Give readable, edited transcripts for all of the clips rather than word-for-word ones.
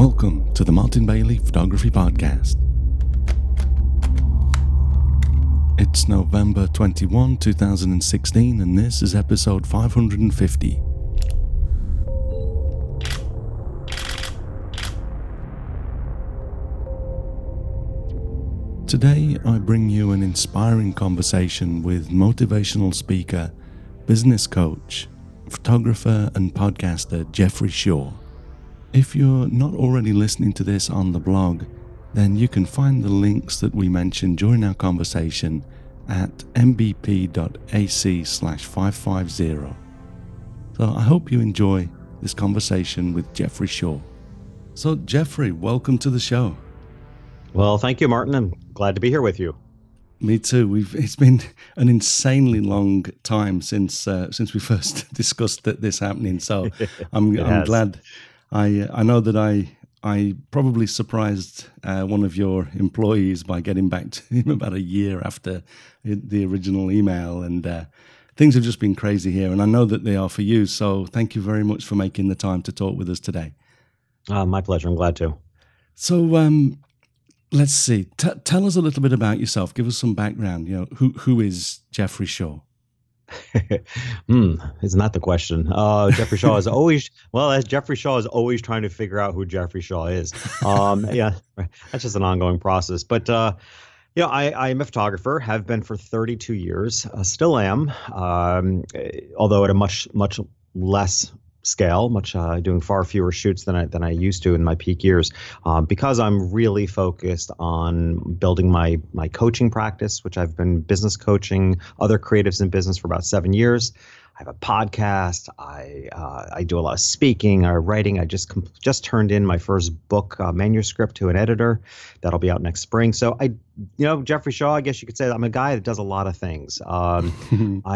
Welcome to the Martin Bailey Photography Podcast. It's November 21, 2016, and this is episode 550. Today, I bring you an inspiring conversation with motivational speaker, business coach, photographer, and podcaster Jeffrey Shaw. If you're not already listening to this on the blog, then you can find the links that we mentioned during our conversation at mbp.ac/550. So I hope you enjoy this conversation with Jeffrey Shaw. So Jeffrey, welcome to the show. Well, thank you, Martin. I'm glad to be here with you. Me too. It's been an insanely long time since we first discussed this happening. So I'm glad. I know that I probably surprised one of your employees by getting back to him about a year after the original email, and things have just been crazy here, and I know that they are for you. So thank you very much for making the time to talk with us today. My pleasure. I'm glad to. So let's see. Tell us a little bit about yourself. Give us some background. You know, who is Jeffrey Shaw? Isn't that the question? Jeffrey Shaw is always, as Jeffrey Shaw is always trying to figure out who Jeffrey Shaw is. Yeah, that's just an ongoing process. But, I am a photographer, have been for 32 years, still am, although at a much less scale, doing far fewer shoots than I used to in my peak years, because I'm really focused on building my coaching practice, which I've been business coaching other creatives in business for about 7 years. I have a podcast. I do a lot of speaking, writing. I just turned in my first book manuscript to an editor. That'll be out next spring. So Jeffrey Shaw, I guess you could say I'm a guy that does a lot of things. And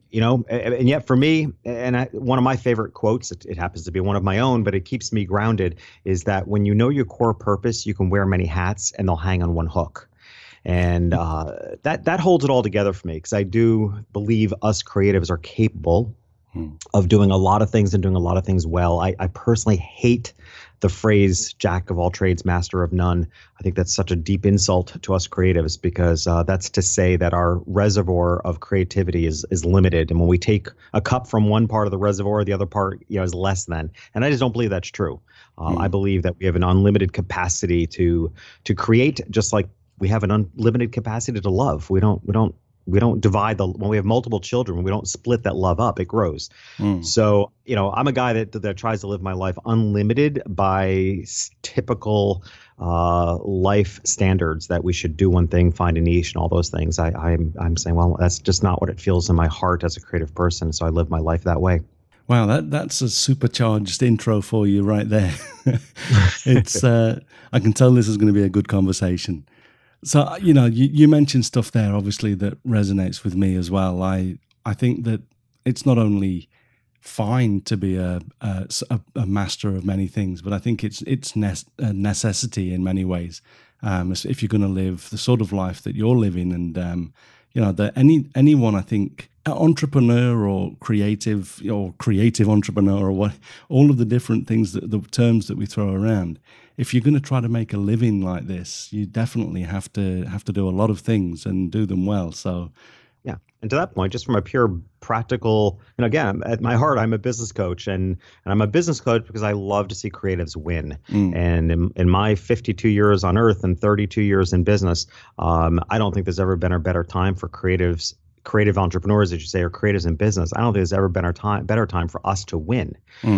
yet for me, one of my favorite quotes, it happens to be one of my own, but it keeps me grounded, is that when you know your core purpose, you can wear many hats and they'll hang on one hook. And that holds it all together for me, because I do believe us creatives are capable of doing a lot of things and doing a lot of things well. I personally hate the phrase "jack of all trades, master of none." I think that's such a deep insult to us creatives, because that's to say that our reservoir of creativity is limited. And when we take a cup from one part of the reservoir, the other part is less than. And I just don't believe that's true. I believe that we have an unlimited capacity to create, just like we have an unlimited capacity to love. We don't divide when we have multiple children, we don't split that love up. It grows. So, I'm a guy that tries to live my life unlimited by typical life standards, that we should do one thing, find a niche, and all those things. I'm saying, well, that's just not what it feels in my heart as a creative person. So I live my life that way. Wow, that's a supercharged intro for you right there. It's I can tell this is going to be a good conversation. So, you mentioned stuff there, obviously, that resonates with me as well. I think that it's not only fine to be a master of many things, but I think it's a necessity in many ways, if you're going to live the sort of life that you're living. And, that anyone, I think, entrepreneur or creative entrepreneur, or what, all of the different things, the terms that we throw around, if you're going to try to make a living like this, you definitely have to do a lot of things and do them well. So, yeah. And to that point, just from a pure practical, again, at my heart, I'm a business coach, and I'm a business coach because I love to see creatives win. And in my 52 years on earth and 32 years in business, I don't think there's ever been a better time for creative entrepreneurs, as you say, or creatives in business. I don't think there's ever been a better time for us to win.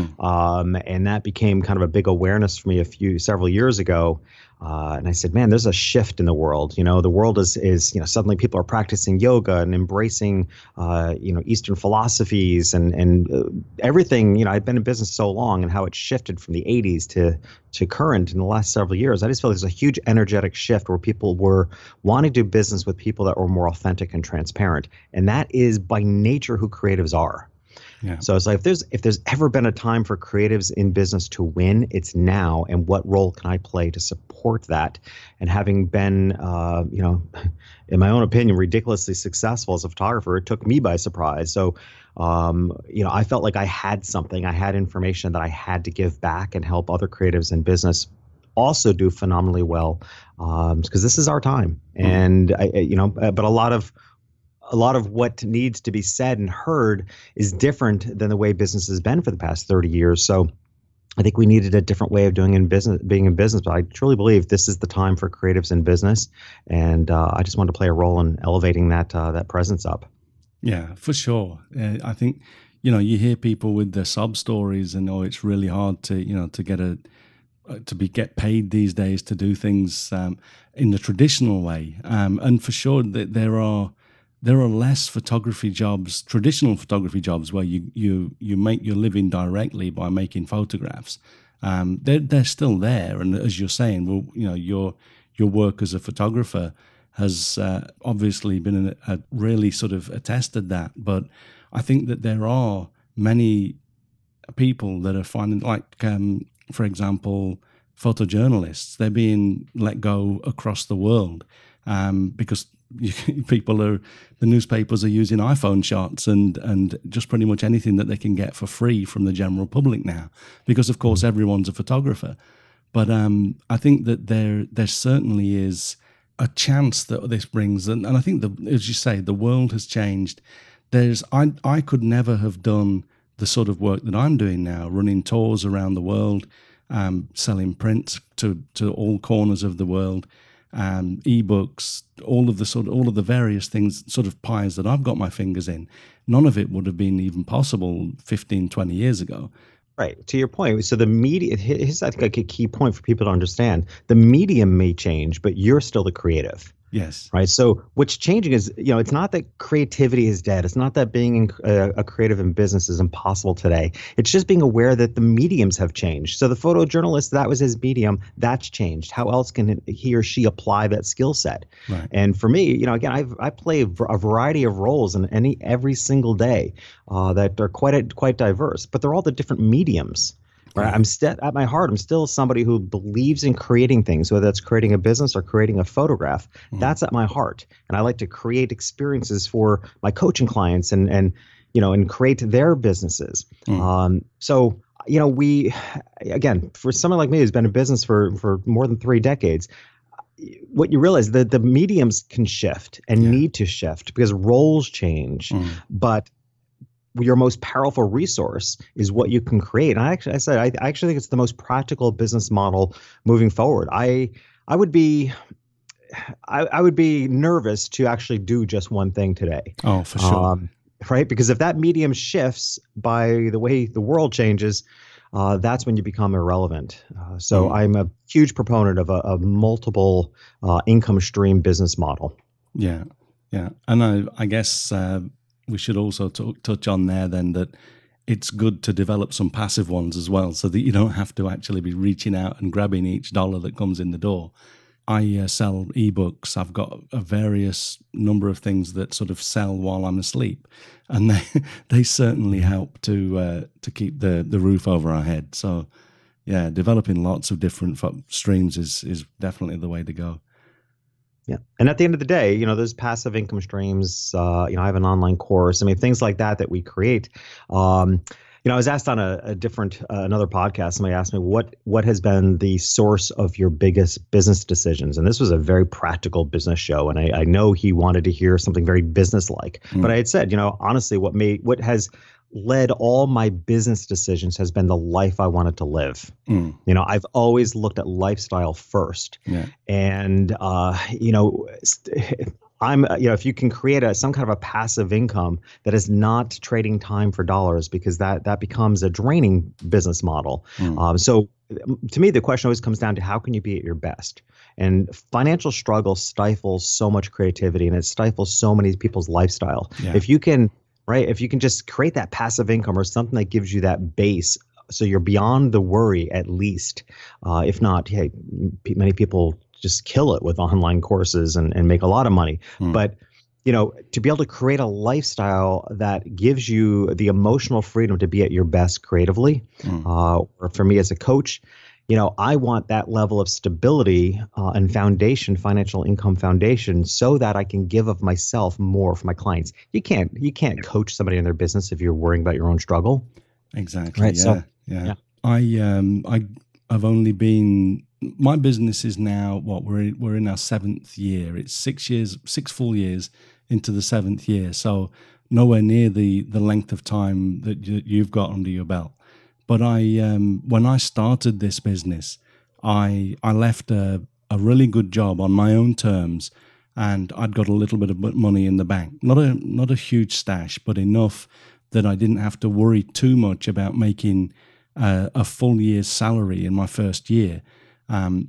And that became kind of a big awareness for me several years ago. And I said, man, there's a shift in the world. The world is suddenly people are practicing yoga and embracing, Eastern philosophies and everything. I've been in business so long, and how it shifted from the 80s to current in the last several years. I just feel there's a huge energetic shift where people were wanting to do business with people that were more authentic and transparent. And that is by nature who creatives are. Yeah. So it's like, if there's ever been a time for creatives in business to win, it's now. And what role can I play to support that? And having been, in my own opinion, ridiculously successful as a photographer, it took me by surprise. So, I felt like I had something, I had information that I had to give back and help other creatives in business also do phenomenally well, because this is our time. And but a lot of what needs to be said and heard is different than the way business has been for the past 30 years. So I think we needed a different way of being in business. But I truly believe this is the time for creatives in business, and I just wanted to play a role in elevating that presence up. Yeah, for sure. I think you hear people with their sob stories, and it's really hard to get paid these days to do things in the traditional way. And for sure, there are less photography jobs, traditional photography jobs, where you make your living directly by making photographs. They're still there, and as you're saying, well, your work as a photographer has obviously been really sort of attested that. But I think that there are many people that are finding, like, for example, photojournalists. They're being let go across the world because the newspapers are using iPhone shots and just pretty much anything that they can get for free from the general public now, because of course everyone's a photographer. But I think that there certainly is a chance that this brings, and I think as you say, the world has changed. I could never have done the sort of work that I'm doing now, running tours around the world, selling prints to all corners of the world, ebooks, all of the various things, sort of pies that I've got my fingers in. None of it would have been even possible 15, 20 years ago. Right. To your point, so the media, here's I think like a key point for people to understand. The medium may change, but you're still the creative. Yes. Right. So what's changing is, it's not that creativity is dead. It's not that being a creative in business is impossible today. It's just being aware that the mediums have changed. So the photojournalist, that was his medium. That's changed. How else can he or she apply that skill set? Right. And for me, again, I play a variety of roles in every single day that are quite diverse, but they're all the different mediums. Right. I'm at my heart, I'm still somebody who believes in creating things, whether that's creating a business or creating a photograph. That's at my heart. And I like to create experiences for my coaching clients and create their businesses. So, again, for someone like me who's been in business for more than 3 decades, what you realize that the mediums can shift and need to shift because roles change. But your most powerful resource is what you can create. And I actually think it's the most practical business model moving forward. I would be nervous to actually do just one thing today. Oh, for sure. Right? Because if that medium shifts by the way the world changes, that's when you become irrelevant. So I'm a huge proponent of a multiple income stream business model. Yeah. And I guess we should also touch on there then that it's good to develop some passive ones as well, so that you don't have to actually be reaching out and grabbing each dollar that comes in the door. I sell ebooks. I've got a various number of things that sort of sell while I'm asleep, and they certainly help to keep the roof over our head. So yeah, developing lots of different streams is definitely the way to go. Yeah. And at the end of the day, those passive income streams, I have an online course. I mean, things like that we create. I was asked on another podcast, somebody asked me what has been the source of your biggest business decisions? And this was a very practical business show. And I know he wanted to hear something very business-like. But I had said, honestly, what has led all my business decisions has been the life I wanted to live. I've always looked at lifestyle first. Yeah. And, I'm, if you can create some kind of a passive income that is not trading time for dollars, because that becomes a draining business model. So to me, the question always comes down to how can you be at your best? And financial struggle stifles so much creativity, and it stifles so many people's lifestyle. Yeah. If you can just create that passive income or something that gives you that base, so you're beyond the worry at least. If not, many people just kill it with online courses and make a lot of money. But, to be able to create a lifestyle that gives you the emotional freedom to be at your best creatively, or for me as a coach, I want that level of stability and financial income foundation, so that I can give of myself more for my clients. You can't coach somebody in their business if you're worrying about your own struggle. Exactly. Right. Yeah. I've only been my business is now what we're in our 7th year. It's 6 full years into the 7th year. So nowhere near the length of time that you've got under your belt. But when I started this business, I left a really good job on my own terms, and I'd got a little bit of money in the bank. Not a huge stash, but enough that I didn't have to worry too much about making a full year's salary in my first year. And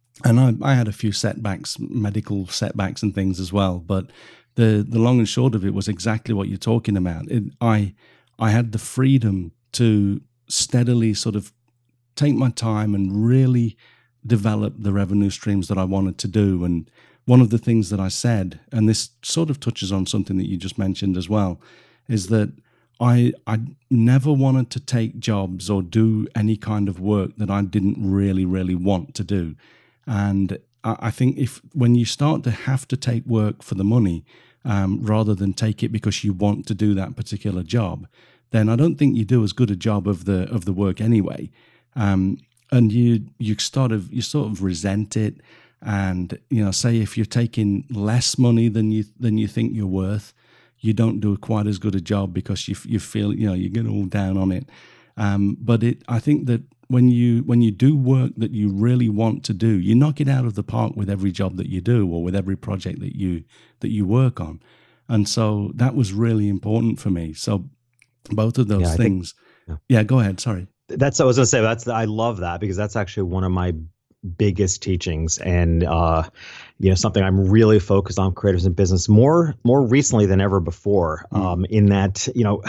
I had a few setbacks, medical setbacks and things as well. But the long and short of it was exactly what you're talking about. I had the freedom to steadily sort of take my time and really develop the revenue streams that I wanted to do. And one of the things that I said, and this sort of touches on something that you just mentioned as well, is that I never wanted to take jobs or do any kind of work that I didn't really, really want to do. And I think when you start to have to take work for the money, rather than take it because you want to do that particular job, then I don't think you do as good a job of the work anyway. And you sort of resent it. And say if you're taking less money than you think you're worth, you don't do quite as good a job because you feel you get all down on it. But I think that when you do work that you really want to do, you knock it out of the park with every job that you do or with every project that you work on. And so that was really important for me. So both of those things. Yeah, go ahead. Sorry. That's what I was going to say. I love that because that's actually one of my biggest teachings, and something I'm really focused on creatives in business more recently than ever before. In that,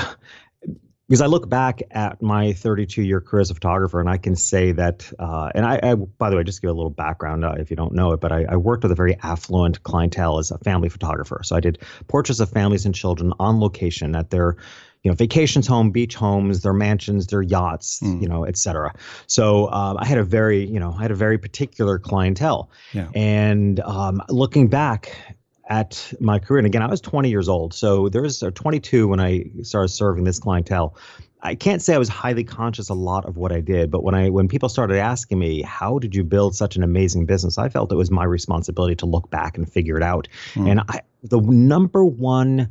because I look back at my 32-year career as a photographer, and I can say that, and I by the way, just give a little background if you don't know it, but I worked with a very affluent clientele as a family photographer. So I did portraits of families and children on location at their vacations home, beach homes, their mansions, their yachts, et cetera. So I had a very particular clientele. Yeah. And looking back at my career, and again, I was 20 years old. So there's 22 when I started serving this clientele. I can't say I was highly conscious a lot of what I did, but when people started asking me, how did you build such an amazing business? I felt it was my responsibility to look back and figure it out. And the number one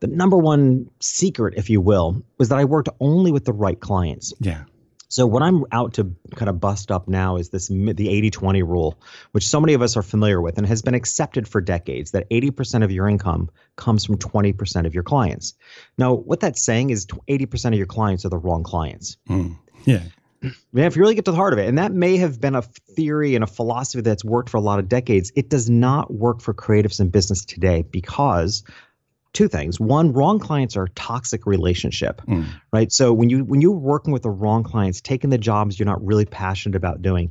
secret, if you will, was that I worked only with the right clients. Yeah. So what I'm out to kind of bust up now is the 80-20 rule, which so many of us are familiar with and has been accepted for decades, that 80% of your income comes from 20% of your clients. Now, what that's saying is 80% of your clients are the wrong clients. Yeah. Man, if you really get to the heart of it, and that may have been a theory and a philosophy that's worked for a lot of decades, it does not work for creatives in business today because two things. One, wrong clients are a toxic relationship, right? So when you're working with the wrong clients, taking the jobs you're not really passionate about doing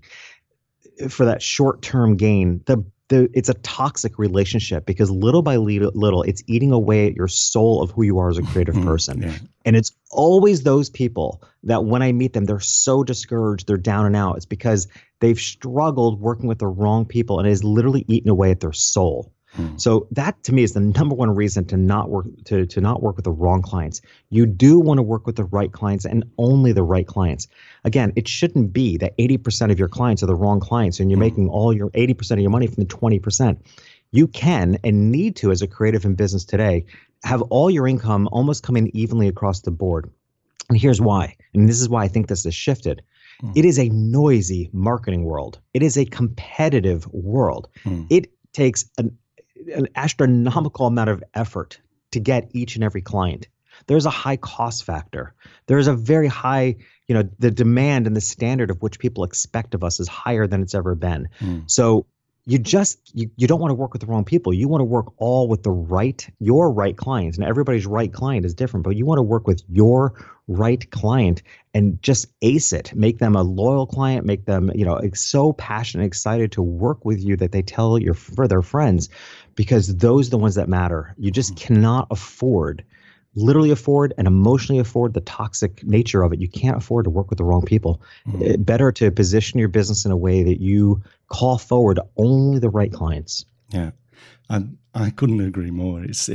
for that short-term gain, it's a toxic relationship because little by little, it's eating away at your soul of who you are as a creative person. Yeah. And it's always those people that when I meet them, they're so discouraged, they're down and out. It's because they've struggled working with the wrong people and it has literally eaten away at their soul. So that to me is the number one reason to not work with the wrong clients. You do want to work with the right clients and only the right clients. Again, it shouldn't be that 80% of your clients are the wrong clients and you're making all your 80% of your money from the 20%. You can and need to, as a creative in business today, have all your income almost come in evenly across the board. And here's why. And this is why I think this has shifted. It is a noisy marketing world. It is a competitive world. It takes an astronomical amount of effort to get each and every client. There's a high cost factor. There's a very high, the demand and the standard of which people expect of us is higher than it's ever been. So you don't want to work with the wrong people. You want to work all with your right clients. And everybody's right client is different, but you want to work with your right client and just ace it. Make them a loyal client, make them, so passionate, excited to work with you that they tell their friends, because those are the ones that matter. You just cannot literally afford and emotionally afford the toxic nature of it. You can't afford to work with the wrong people. Better to position your business in a way that you call forward only the right clients. Yeah. I couldn't agree more. It's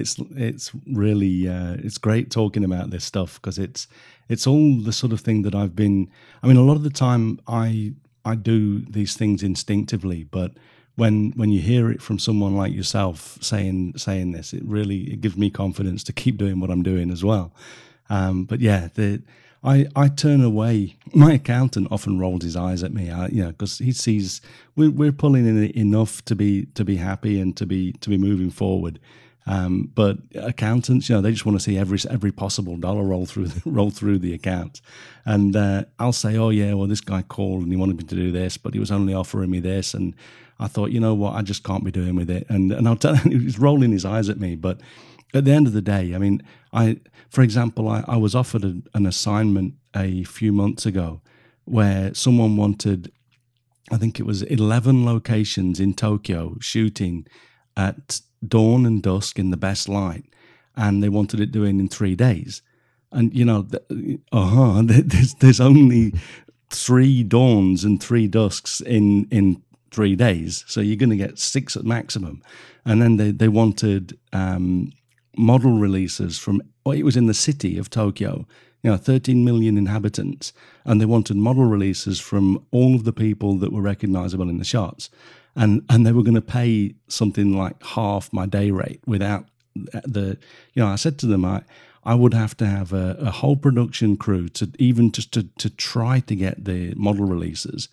really it's great talking about this stuff because it's all the sort of thing that a lot of the time I I do these things instinctively, but when you hear it from someone like yourself saying this, it gives me confidence to keep doing what I'm doing as well. But yeah, I turn away. My accountant often rolls his eyes at me, because he sees we're pulling in enough to be happy and to be moving forward. But accountants, they just want to see every possible dollar roll through the account. And I'll say, oh yeah, well this guy called and he wanted me to do this, but he was only offering me this, and I thought, you know what, I just can't be doing with it. And I'll tell him, he's rolling his eyes at me. But at the end of the day, I mean, for example, I was offered an assignment a few months ago where someone wanted, I think it was 11 locations in Tokyo shooting at dawn and dusk in the best light, and they wanted it doing in 3 days. And there's only 3 dawns and 3 dusks in 3 days, so you're going to get 6 at maximum. And then they wanted model releases from, it was in the city of Tokyo, 13 million inhabitants, and they wanted model releases from all of the people that were recognizable in the shots. And they were going to pay something like half my day rate without I said to them, I would have to have a whole production crew to even just to try to get the model releases.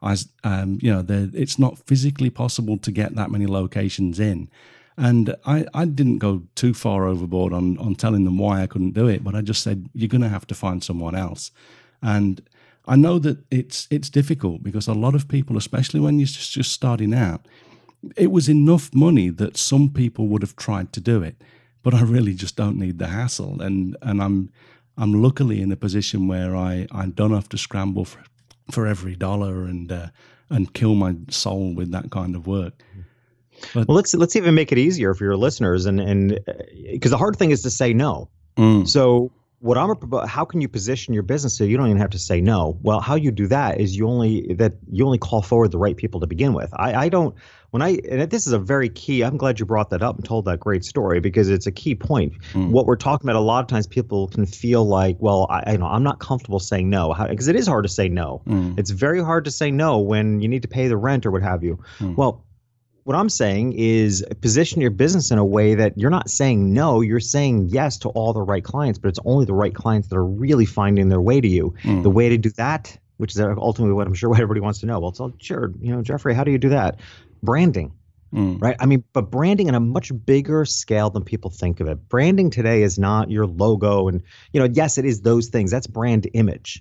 It's not physically possible to get that many locations in. And I didn't go too far overboard on telling them why I couldn't do it, but I just said, you're going to have to find someone else. And I know that it's difficult because a lot of people, especially when you're just starting out, it was enough money that some people would have tried to do it, but I really just don't need the hassle. And I'm luckily in a position where I don't have to scramble for every dollar and kill my soul with that kind of work. But, well, let's even make it easier for your listeners, and because the hard thing is to say no. So how can you position your business so you don't even have to say no? Well, how you do that is you only call forward the right people to begin with. And this is a very key, I'm glad you brought that up and told that great story, because it's a key point. What we're talking about, a lot of times people can feel like, well, I'm not comfortable saying no, because it is hard to say no. It's very hard to say no when you need to pay the rent or what have you. Well, what I'm saying is position your business in a way that you're not saying no, you're saying yes to all the right clients, but it's only the right clients that are really finding their way to you. The way to do that, which is ultimately what I'm sure what everybody wants to know. Well, it's all, sure, Jeffrey, how do you do that? Branding, right? I mean, but branding on a much bigger scale than people think of it. Branding today is not your logo and, yes, it is those things. That's brand image.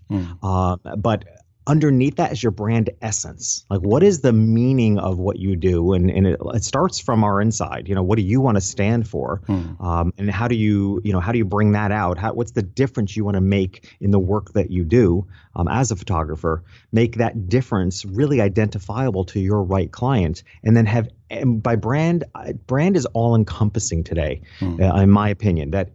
But underneath that is your brand essence. Like, what is the meaning of what you do? And it starts from our inside. What do you want to stand for? And how do you bring that out? What's the difference you want to make in the work that you do as a photographer? Make that difference really identifiable to your right client, and then by brand is all encompassing today, in my opinion. That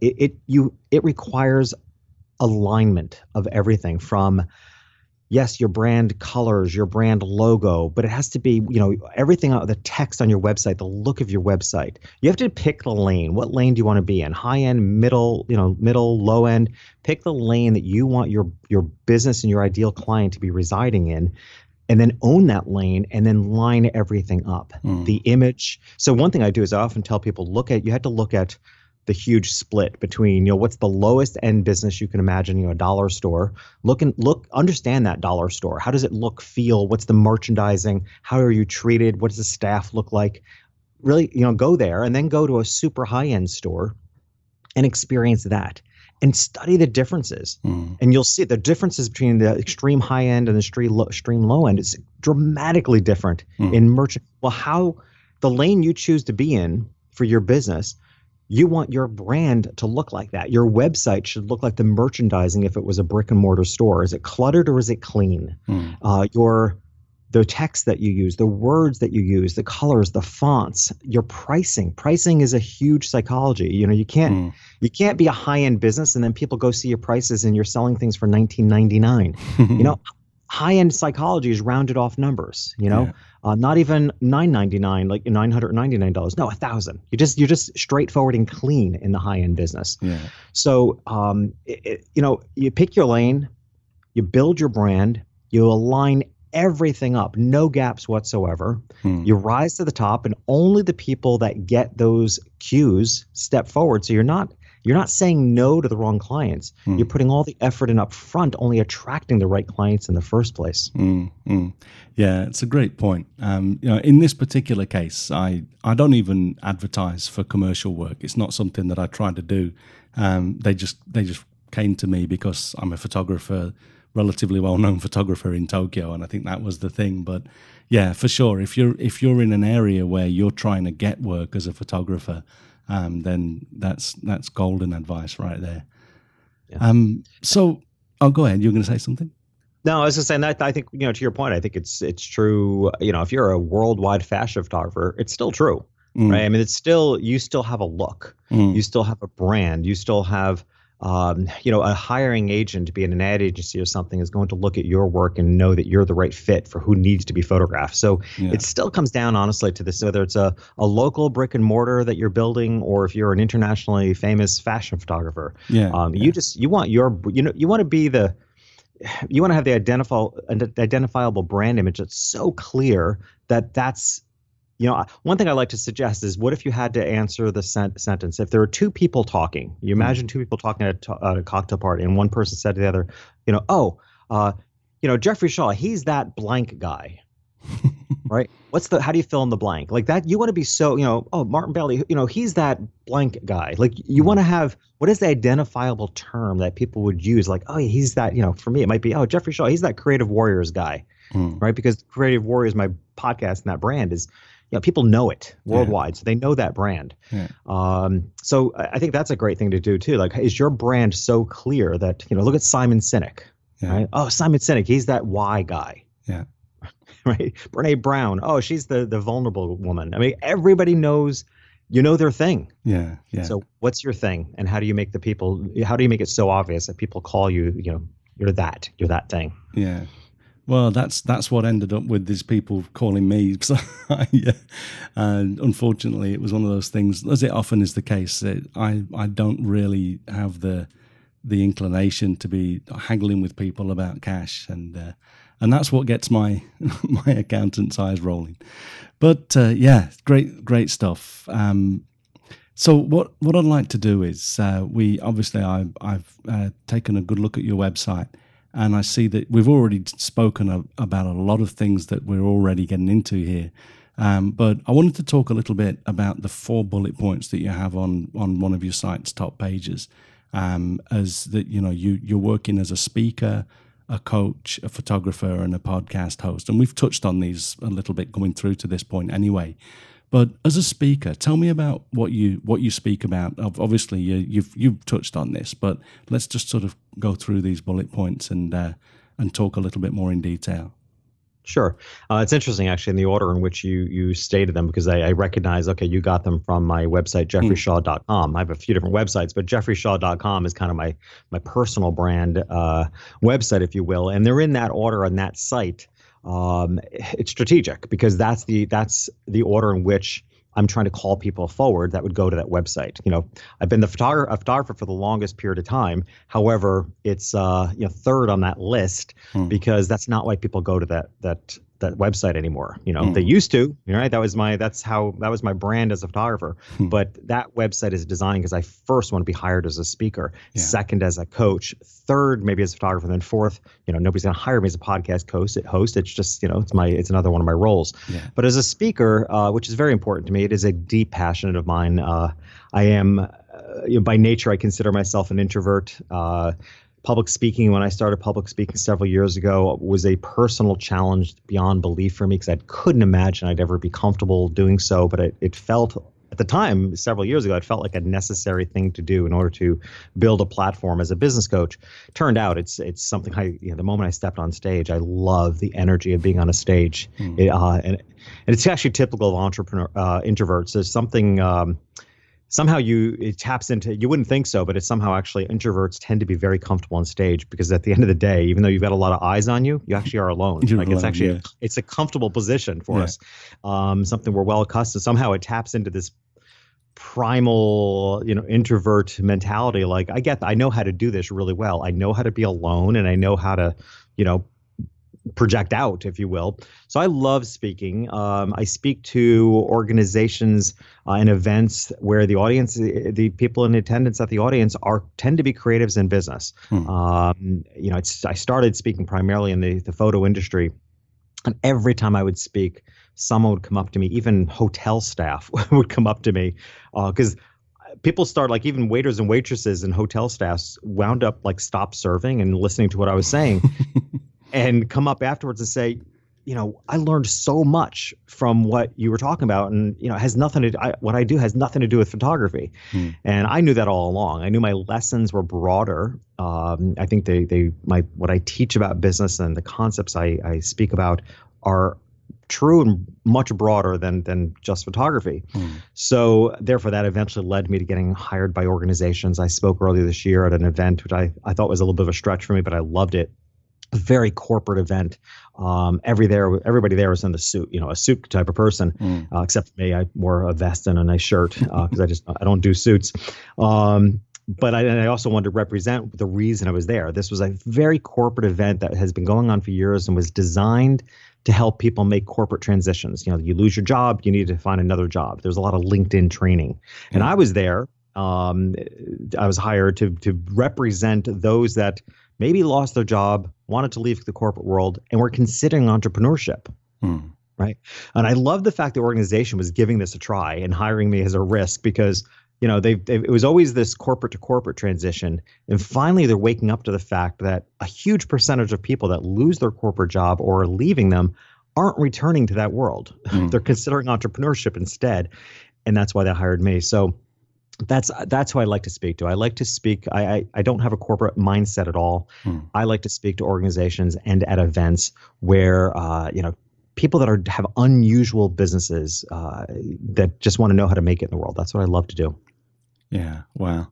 it requires alignment of everything from, yes, your brand colors, your brand logo, but it has to be, everything, the text on your website, the look of your website. You have to pick the lane. What lane do you want to be in? High end, middle, low end. Pick the lane that you want your business and your ideal client to be residing in, and then own that lane and then line everything up. The image. So one thing I do is I often tell people, you have to look at the huge split between, what's the lowest end business you can imagine, a dollar store. Understand that dollar store. How does it look, feel? What's the merchandising? How are you treated? What does the staff look like? Really, go there and then go to a super high end store and experience that and study the differences. And you'll see the differences between the extreme high end and the extreme low end is dramatically different in merchant. Well, how the lane you choose to be in for your business, you want your brand to look like that. Your website should look like the merchandising if it was a brick and mortar store. Is it cluttered or is it clean? The text that you use, the words that you use, the colors, the fonts, your pricing. Pricing is a huge psychology. You can't be a high-end business and then people go see your prices and you're selling things for $19.99. High-end psychology is rounded off numbers, not even $9.99, like $999. No, $1,000. You're just straightforward and clean in the high-end business. So, you pick your lane, you build your brand, you align everything up, no gaps whatsoever. You rise to the top, and only the people that get those cues step forward. So you're not saying no to the wrong clients. You're putting all the effort in up front, only attracting the right clients in the first place. Yeah, it's a great point. In this particular case, I don't even advertise for commercial work. It's not something that I try to do. They just came to me because I'm a photographer, relatively well-known photographer in Tokyo, and I think that was the thing. But yeah, for sure, if you're in an area where you're trying to get work as a photographer, then that's golden advice right there. Yeah. So, go ahead. You're going to say something? No, I was just saying that I think, to your point, I think it's true. If you're a worldwide fashion photographer, it's still true, right? I mean, you still have a look, you still have a brand, you still have, a hiring agent, be it an ad agency or something, is going to look at your work and know that you're the right fit for who needs to be photographed. So it still comes down, honestly, to this, whether it's a local brick and mortar that you're building, or if you're an internationally famous fashion photographer. You want to be you want to have the identifiable brand image that's so clear that's, one thing I like to suggest is, what if you had to answer the sentence? If there are two people talking, you imagine two people talking at a cocktail party, and one person said to the other, Jeffrey Shaw, he's that blank guy, right? How do you fill in the blank? Like that, you want to be so, Martin Bailey, he's that blank guy. Like you want to have, what is the identifiable term that people would use? Like, oh, he's that, for me, it might be, Jeffrey Shaw, he's that Creative Warriors guy, right? Because Creative Warriors, my podcast, and that brand is, people know it worldwide, so they know that brand. So I think that's a great thing to do too. Like, is your brand so clear that, look at Simon Sinek, right? Oh, Simon Sinek, he's that why guy. Yeah. Right. Brene Brown. Oh, she's the vulnerable woman. I mean, everybody knows, their thing. Yeah. Yeah. So what's your thing, and how do you make it so obvious that people call you, you're that thing? Yeah. Well, that's what ended up with these people calling me. So, and unfortunately, it was one of those things, as it often is the case, that I don't really have the inclination to be haggling with people about cash, and that's what gets my accountant's eyes rolling. But great stuff. So what I'd like to do is I've taken a good look at your website. And I see that we've already spoken about a lot of things that we're already getting into here. But I wanted to talk a little bit about the 4 bullet points that you have on one of your site's top pages. As that, you're working as a speaker, a coach, a photographer, and a podcast host. And we've touched on these a little bit going through to this point anyway. But as a speaker, tell me about what you speak about. Obviously, you've touched on this, but let's just sort of go through these bullet points and talk a little bit more in detail. Sure. It's interesting, actually, in the order in which you stated them, because I recognize, okay, you got them from my website, jeffreyshaw.com. I have a few different websites, but jeffreyshaw.com is kind of my personal brand website, if you will. And they're in that order on that site. It's strategic because that's the order in which I'm trying to call people forward that would go to that website. I've been a photographer for the longest period of time. However, it's third on that list because that's not why people go to that website anymore. They used to, right? That was my brand as a photographer. But that website is designed because I first want to be hired as a speaker, second as a coach, third maybe as a photographer, and then fourth, nobody's going to hire me as a podcast host. It's just, it's another one of my roles. Yeah. But as a speaker, which is very important to me, it is a deep passion of mine. I am, by nature, I consider myself an introvert. Public speaking, when I started public speaking several years ago, was a personal challenge beyond belief for me because I couldn't imagine I'd ever be comfortable doing so. But it felt, at the time, several years ago, it felt like a necessary thing to do in order to build a platform as a business coach. Turned out it's something the moment I stepped on stage, I love the energy of being on a stage. And it's actually typical of introverts. There's something... Somehow it taps into, you wouldn't think so, but it's somehow actually introverts tend to be very comfortable on stage because at the end of the day, even though you've got a lot of eyes on you, you actually are alone. It's a comfortable position for us, something we're well accustomed. Somehow it taps into this primal, introvert mentality. Like I know how to do this really well. I know how to be alone, and I know how to, project out, if you will. So I love speaking. I speak to organizations and events where the audience, the people in attendance at the audience tend to be creatives in business. I started speaking primarily in the photo industry. And every time I would speak, someone would come up to me, even hotel staff would come up to me, because people start, like, even waiters and waitresses and hotel staffs wound up like stop serving and listening to what I was saying and come up afterwards and say, I learned so much from what you were talking about, and it has nothing to what I do has nothing to do with photography. And I knew that all along. I knew my lessons were broader. I think what I teach about business and the concepts I speak about are true and much broader than just photography. So therefore, that eventually led me to getting hired by organizations. I spoke earlier this year at an event, which I thought was a little bit of a stretch for me, but I loved it. A very corporate event. Everybody there was in the suit, a suit type of person, except for me. I wore a vest and a nice shirt because I don't do suits. But I also wanted to represent the reason I was there. This was a very corporate event that has been going on for years and was designed to help people make corporate transitions. You lose your job, you need to find another job. There's a lot of LinkedIn training. And I was there. I was hired to represent those that maybe lost their job, wanted to leave the corporate world, and were considering entrepreneurship. Right. And I love the fact the organization was giving this a try and hiring me as a risk, because it was always this corporate to corporate transition. And finally, they're waking up to the fact that a huge percentage of people that lose their corporate job or are leaving them aren't returning to that world. They're considering entrepreneurship instead. And that's why they hired me. So that's who I like to speak to. I like to speak. I don't have a corporate mindset at all. I like to speak to organizations and at events where, people that have unusual businesses that just want to know how to make it in the world. That's what I love to do. Yeah. Wow.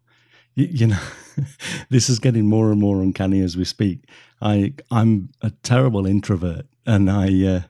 This is getting more and more uncanny as we speak. I'm a terrible introvert, and I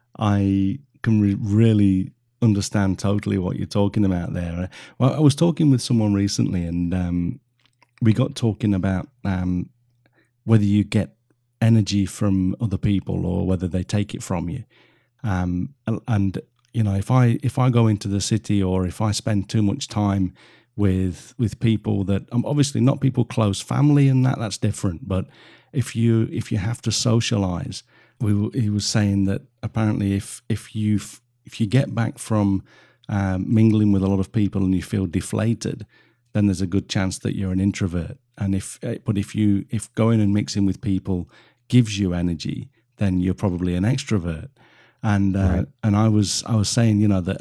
can really understand totally what you're talking about there. Well, I was talking with someone recently, and we got talking about whether you get energy from other people or whether they take it from you. And if I go into the city, or if I spend too much time with people that obviously not people close, family and that's different. But if you have to socialize, he was saying that apparently if you get back from mingling with a lot of people and you feel deflated, then there's a good chance that you're an introvert. And if going and mixing with people gives you energy, then you're probably an extrovert. And right. And I was saying, that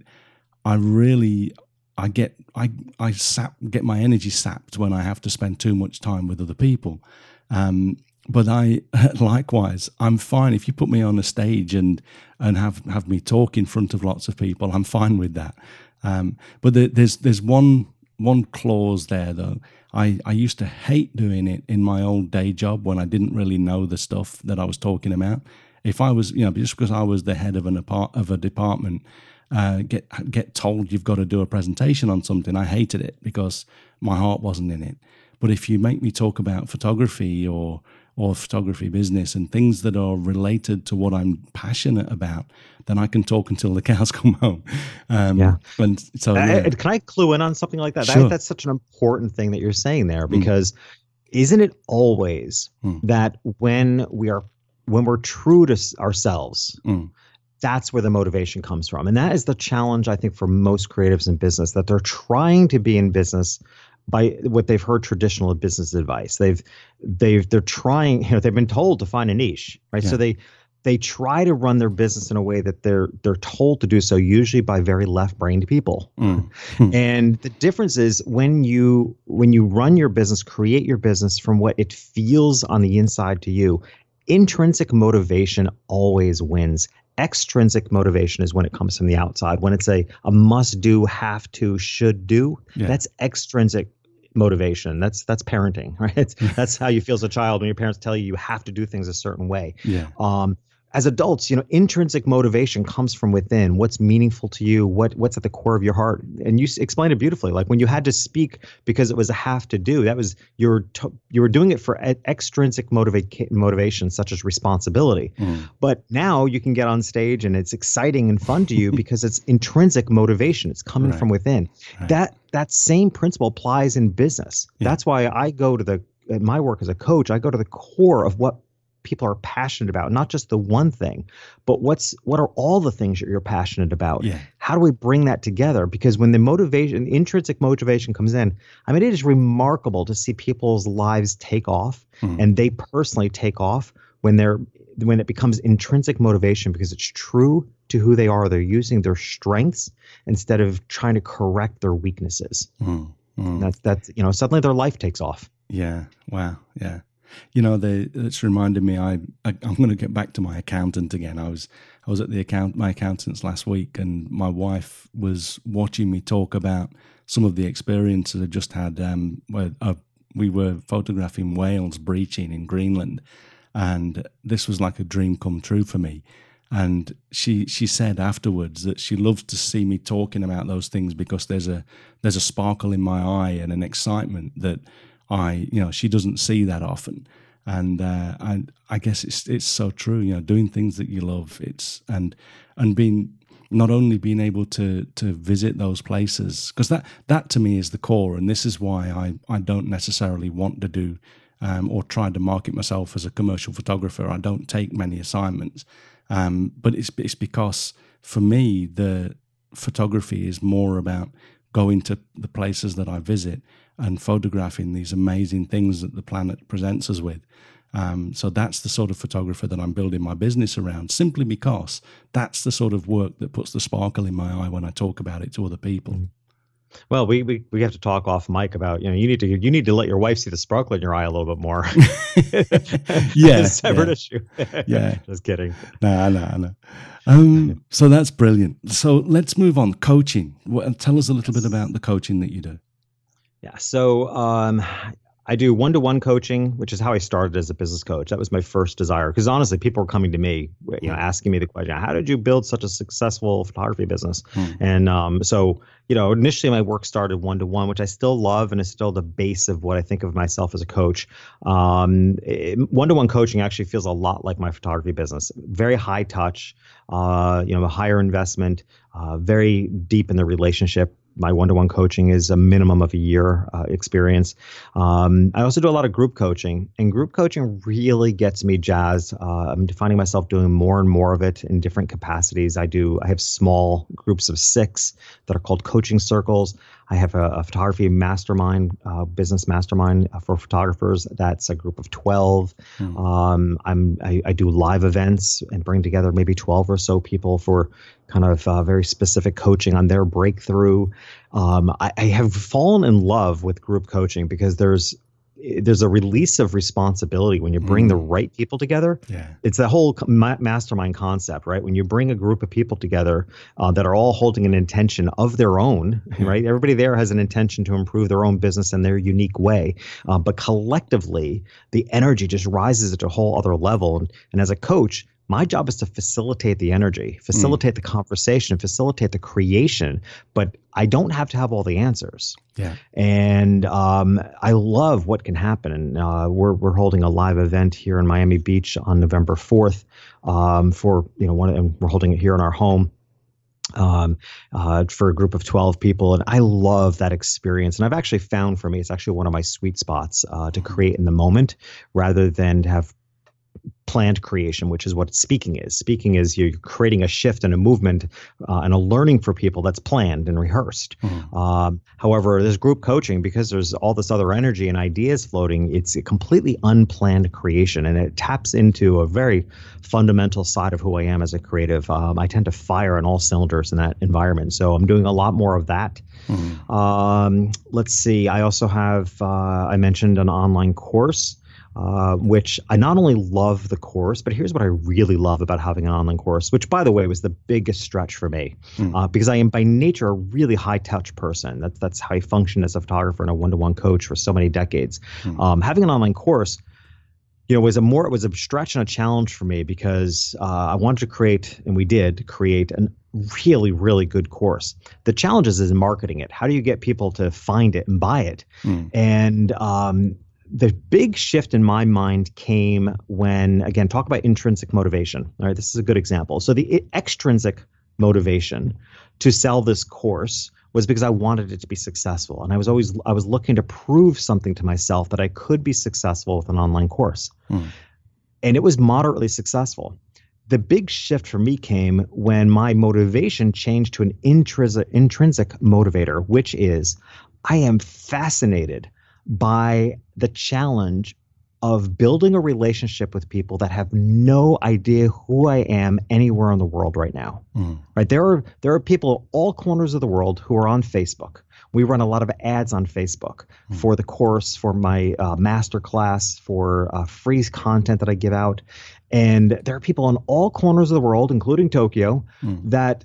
I get my energy sapped when I have to spend too much time with other people. But likewise, I'm fine if you put me on a stage and have me talk in front of lots of people. I'm fine with that. But there's one clause there though. I used to hate doing it in my old day job when I didn't really know the stuff that I was talking about. If I was, just because I was the head of a department, get told you've got to do a presentation on something, I hated it because my heart wasn't in it. But if you make me talk about photography or photography business and things that are related to what I'm passionate about, then I can talk until the cows come home. And so, can I clue in on something like that? Sure. That's such an important thing that you're saying there, because isn't it always that when we're true to ourselves, that's where the motivation comes from. And that is the challenge, I think, for most creatives in business, that they're trying to be in business by what they've heard traditional business advice. They're trying, they've been told to find a niche, right? Yeah. So they try to run their business in a way that they're told to do so, usually by very left-brained people. And the difference is when you run your business, create your business from what it feels on the inside to you, intrinsic motivation always wins. Extrinsic motivation is when it comes from the outside. When it's a must do, have to, should do, that's extrinsic motivation. That's parenting, right? That's how you feel as a child when your parents tell you have to do things a certain way. Yeah. as adults, intrinsic motivation comes from within. What's meaningful to you? What's at the core of your heart? And you explained it beautifully. Like when you had to speak because it was a have to do, that was you were doing it for extrinsic motivation, such as responsibility. But now you can get on stage and it's exciting and fun to you because it's intrinsic motivation. It's coming from within. Right. That same principle applies in business. Yeah. That's why I go to my work as a coach, I go to the core of what people are passionate about, not just the one thing, but what are all the things that you're passionate about? Yeah. How do we bring that together? Because when the intrinsic motivation comes in, I mean, it is remarkable to see people's lives take off and they personally take off when it becomes intrinsic motivation because it's true to who they are. They're using their strengths instead of trying to correct their weaknesses. That's suddenly their life takes off. Yeah. Wow. Yeah. It's reminded me. I'm going to get back to my accountant again. I was at my accountant's last week, and my wife was watching me talk about some of the experiences I just had. Where we were photographing whales breaching in Greenland, and this was like a dream come true for me. And she said afterwards that she loves to see me talking about those things because there's a sparkle in my eye and an excitement that she doesn't see that often. And I guess it's so true, doing things that you love. And not only being able to visit those places, because that to me is the core. And this is why I don't necessarily want to do or try to market myself as a commercial photographer. I don't take many assignments. But it's because for me, the photography is more about going to the places that I visit and photographing these amazing things that the planet presents us with. So that's the sort of photographer that I'm building my business around, simply because that's the sort of work that puts the sparkle in my eye when I talk about it to other people. Well, we have to talk off mic about, you need to let your wife see the sparkle in your eye a little bit more. Yeah. Separate issue. Yeah. Just kidding. No. So that's brilliant. So let's move on. Coaching. Tell us a little bit about the coaching that you do. Yeah. So I do one-to-one coaching, which is how I started as a business coach. That was my first desire, because honestly, people were coming to me, asking me the question, how did you build such a successful photography business? And so, initially my work started one-to-one, which I still love and is still the base of what I think of myself as a coach. One-to-one coaching actually feels a lot like my photography business. Very high touch, a higher investment, very deep in the relationship. My one-to-one coaching is a minimum of a year experience. I also do a lot of group coaching, and group coaching really gets me jazzed. I'm finding myself doing more and more of it in different capacities. I have small groups of 6 that are called coaching circles. I have a photography mastermind, business mastermind for photographers. That's a group of 12. I do live events and bring together maybe 12 or so people for kind of very specific coaching on their breakthrough. I have fallen in love with group coaching because there's a release of responsibility when you bring the right people together. Yeah. It's the whole mastermind concept, right? When you bring a group of people together that are all holding an intention of their own, right? Everybody there has an intention to improve their own business in their unique way. But collectively, the energy just rises at a whole other level. And as a coach, my job is to facilitate the energy, facilitate the conversation, facilitate the creation, but I don't have to have all the answers. Yeah. And I love what can happen. And we're holding a live event here in Miami Beach on November 4th and we're holding it here in our home. For a group of 12 people. And I love that experience. And I've actually found for me, it's actually one of my sweet spots to create in the moment rather than to have planned creation, which is what speaking is. Speaking is you're creating a shift and a movement and a learning for people that's planned and rehearsed. However, this group coaching, because there's all this other energy and ideas floating, it's a completely unplanned creation, and it taps into a very fundamental side of who I am as a creative. I tend to fire on all cylinders in that environment, so I'm doing a lot more of that. Let's see. I also have, I mentioned an online course. Which I not only love the course, but here's what I really love about having an online course, which, by the way, was the biggest stretch for me because I am by nature a really high touch person. That's how I function as a photographer and a one-to-one coach for so many decades. Having an online course it was a stretch and a challenge for me because I wanted to create, and we did create a really, really good course. The challenge is in marketing it. How do you get people to find it and buy it? And the big shift in my mind came when, again, talk about intrinsic motivation. All right, this is a good example. So the extrinsic motivation to sell this course was because I wanted it to be successful. And I was looking to prove something to myself that I could be successful with an online course. And it was moderately successful. The big shift for me came when my motivation changed to an intrinsic motivator, which is I am fascinated by the challenge of building a relationship with people that have no idea who I am anywhere in the world right now. Right? There are people all corners of the world who are on Facebook. We run a lot of ads on Facebook for the course, for my master class, for free content that I give out. And there are people in all corners of the world, including Tokyo, that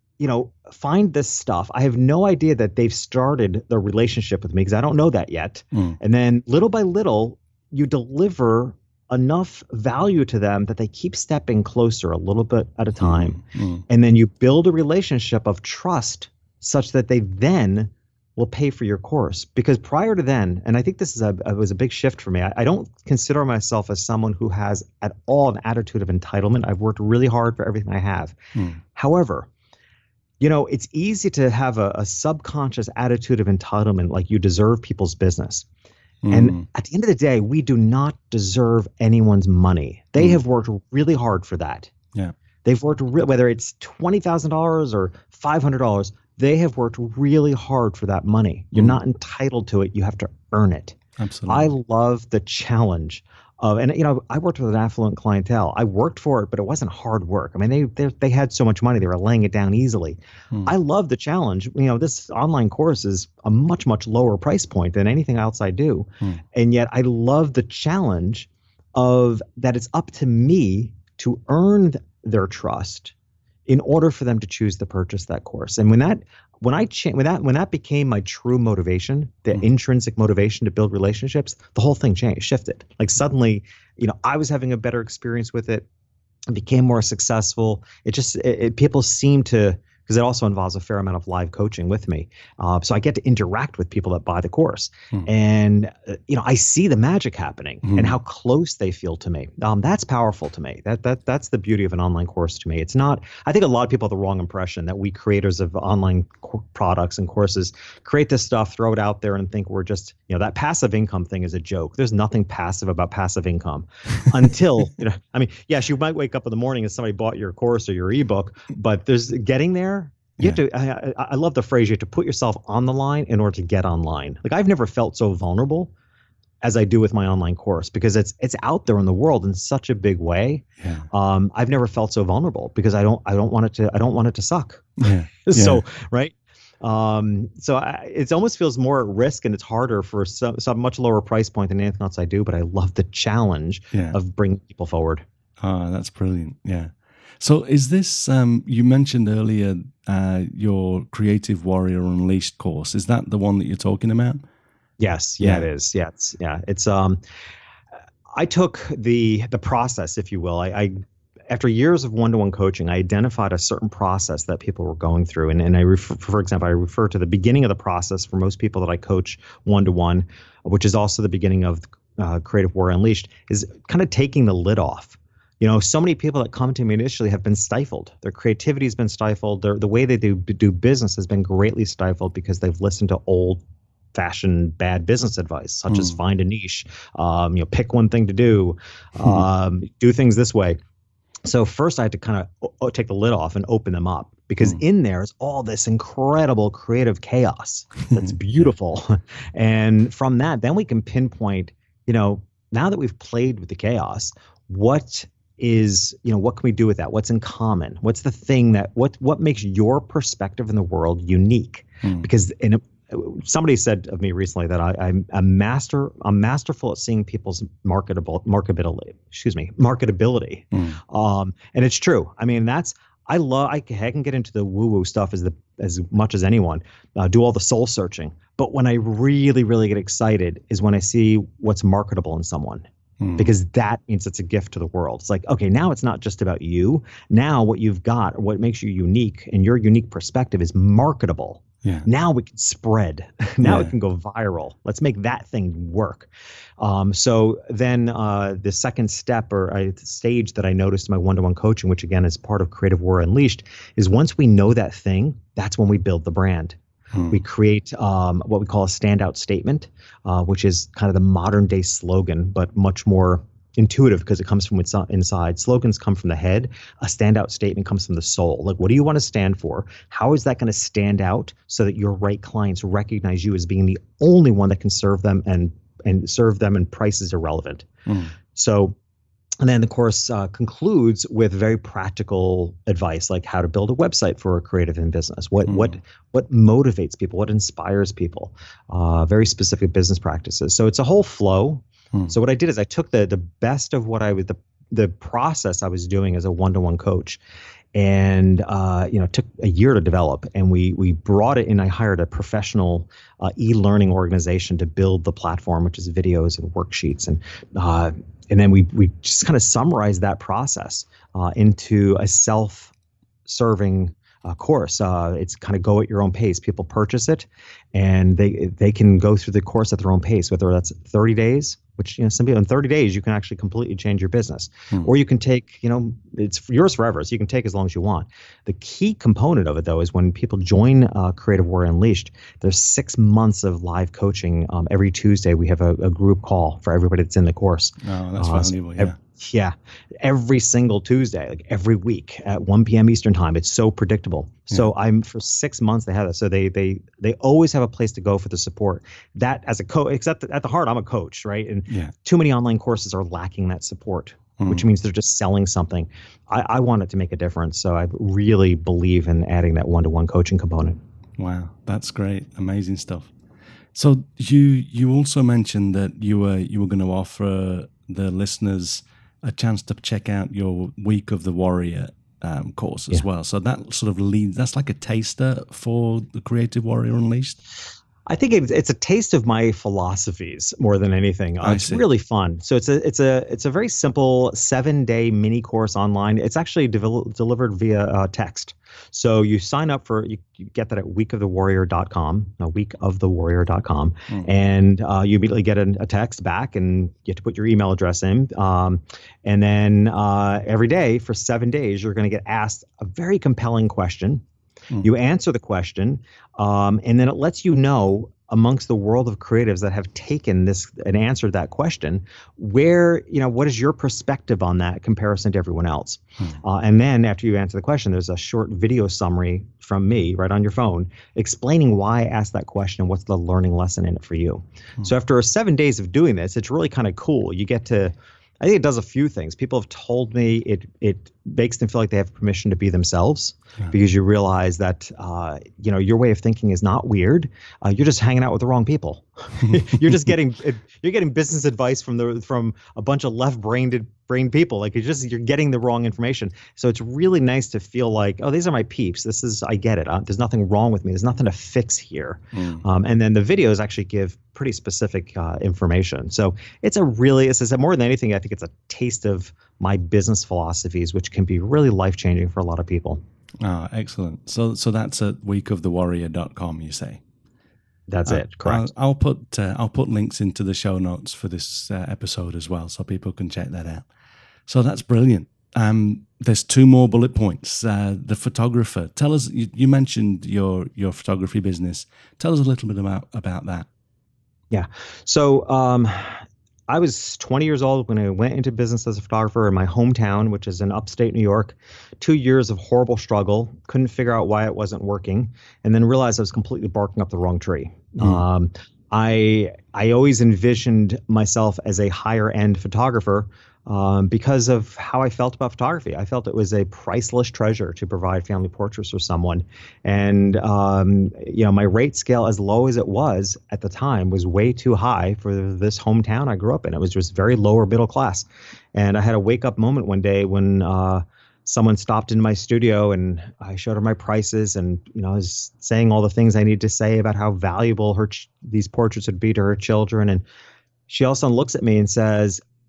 find this stuff. I have no idea that they've started the relationship with me because I don't know that yet. And then little by little, you deliver enough value to them that they keep stepping closer a little bit at a time. And then you build a relationship of trust such that they then will pay for your course. Because prior to then, and I think this was a big shift for me, I don't consider myself as someone who has at all an attitude of entitlement. I've worked really hard for everything I have. However, it's easy to have a subconscious attitude of entitlement, like you deserve people's business. And at the end of the day, we do not deserve anyone's money. They have worked really hard for that. Yeah. They've worked, whether it's $20,000 or $500, they have worked really hard for that money. You're not entitled to it. You have to earn it. Absolutely. I love the challenge of, and I worked with an affluent clientele. I worked for it, but it wasn't hard work. I mean, they had so much money, they were laying it down easily. I love the challenge. This online course is a much, much lower price point than anything else I do. And yet I love the challenge of that it's up to me to earn their trust in order for them to choose to purchase that course. And when that became my true motivation, the intrinsic motivation to build relationships, the whole thing shifted. Like suddenly, I was having a better experience with it. It became more successful. People seem to, because it also involves a fair amount of live coaching with me. So I get to interact with people that buy the course. And, I see the magic happening and how close they feel to me. That's powerful to me. That's the beauty of an online course to me. It's not, I think a lot of people have the wrong impression that we creators of online products and courses create this stuff, throw it out there and think we're just, that passive income thing is a joke. There's nothing passive about passive income until, yes, you might wake up in the morning and somebody bought your course or your ebook, but there's getting there. You have to. I love the phrase. You have to put yourself on the line in order to get online. Like I've never felt so vulnerable as I do with my online course because it's out there in the world in such a big way. I've never felt so vulnerable because I don't want it to suck. So right. So it almost feels more at risk and it's harder for some much lower price point than anything else I do. But I love the challenge of bringing people forward. That's brilliant. Yeah. So is this, you mentioned earlier your Creative Warrior Unleashed course. Is that the one that you're talking about? Yes. Yeah, it is. Yeah. It's I took the process, if you will. I after years of one-to-one coaching, I identified a certain process that people were going through. And I for example, I refer to the beginning of the process for most people that I coach one-to-one, which is also the beginning of Creative Warrior Unleashed, is kind of taking the lid off. So many people that come to me initially have been stifled. Their creativity has been stifled. The way they do business has been greatly stifled because they've listened to old-fashioned bad business advice, such as find a niche, pick one thing to do, do things this way. So first I had to kind of take the lid off and open them up because in there is all this incredible creative chaos that's beautiful. And from that, then we can pinpoint, now that we've played with the chaos, what can we do with that? What's in common? What's the thing that what makes your perspective in the world unique? Because somebody said of me recently that I'm masterful at seeing people's marketability. And it's true. I mean, I can get into the woo-woo stuff as much as anyone, do all the soul searching. But when I really, really get excited is when I see what's marketable in someone. because that means it's a gift to the world. It's like, okay, now it's not just about you. Now what you've got, what makes you unique, and your unique perspective is marketable. Yeah. Now we can spread. Now it can go viral. Let's make that thing work. So then the second step or stage that I noticed in my one-to-one coaching, which again is part of Creative Warrior Unleashed, is once we know that thing, that's when we build the brand. We create what we call a standout statement, which is kind of the modern day slogan, but much more intuitive because it comes from inside. Slogans come from the head. A standout statement comes from the soul. Like, what do you want to stand for? How is that going to stand out so that your right clients recognize you as being the only one that can serve them and serve them, and price is irrelevant. So, and then the course concludes with very practical advice, like how to build a website for a creative in business. What motivates people? What inspires people? Very specific business practices. So it's a whole flow. So what I did is I took the best of what the process I was doing as a one-to-one coach, and it took a year to develop, and we brought it in. I hired a professional e-learning organization to build the platform, which is videos and worksheets, and then we just kind of summarized that process into a self-serving course. It's kind of go at your own pace. People purchase it, and they can go through the course at their own pace, whether that's 30 days, which, some people in 30 days, you can actually completely change your business. Or you can take, it's yours forever, so you can take as long as you want. The key component of it, though, is when people join Creative Warrior Unleashed, there's 6 months of live coaching. Every Tuesday, we have a group call for everybody that's in the course. Oh, that's valuable, yeah. Yeah, every single Tuesday, like every week at 1 p.m. Eastern time. It's so predictable. Yeah. So for 6 months they have that. So they always have a place to go for the support. That as a coach, except at the heart, I'm a coach, right? And too many online courses are lacking that support, which means they're just selling something. I want it to make a difference. So I really believe in adding that one-to-one coaching component. Wow, that's great. Amazing stuff. So you also mentioned that you were going to offer the listeners a chance to check out your Week of the Warrior course as well. So that sort of that's like a taster for the Creative Warrior Unleashed. I think it's a taste of my philosophies more than anything. It's really fun. So it's a very simple 7-day mini course online. It's actually delivered via text. So you sign up you get that at weekofthewarrior.com, weekofthewarrior.com, and you immediately get a text back, and you have to put your email address in. And then every day for 7 days, you're going to get asked a very compelling question. You answer the question, and then it lets you know, amongst the world of creatives that have taken this and answered that question, what is your perspective on that comparison to everyone else? And then after you answer the question, there's a short video summary from me right on your phone explaining why I asked that question and what's the learning lesson in it for you. So after 7 days of doing this, it's really kind of cool. You get to, I think it does a few things. People have told me it makes them feel like they have permission to be themselves, because you realize that your way of thinking is not weird. You're just hanging out with the wrong people. You're getting business advice from a bunch of left-brained people. Like you're getting the wrong information. So it's really nice to feel like, oh, these are my peeps. I get it. There's nothing wrong with me. There's nothing to fix here. And then the videos actually give pretty specific information. So it's more than anything, I think it's a taste of my business philosophies, which can be really life-changing for a lot of people. Oh, excellent. So that's at weekofthewarrior.com, you say? That's it. Correct. I'll put links into the show notes for this episode as well, so people can check that out. So that's brilliant. There's 2 more bullet points. The photographer. Tell us. You mentioned your photography business. Tell us a little bit about that. Yeah. So I was 20 years old when I went into business as a photographer in my hometown, which is in upstate New York. 2 years of horrible struggle, couldn't figure out why it wasn't working, and then realized I was completely barking up the wrong tree. I always envisioned myself as a higher end photographer because of how I felt about photography. I felt it was a priceless treasure to provide family portraits for someone. And, my rate scale, as low as it was at the time, was way too high for this hometown I grew up in. It was just very lower middle class. And I had a wake up moment one day when someone stopped in my studio, and I showed her my prices, and I was saying all the things I need to say about how valuable these portraits would be to her children. And she all of a sudden looks at me and says,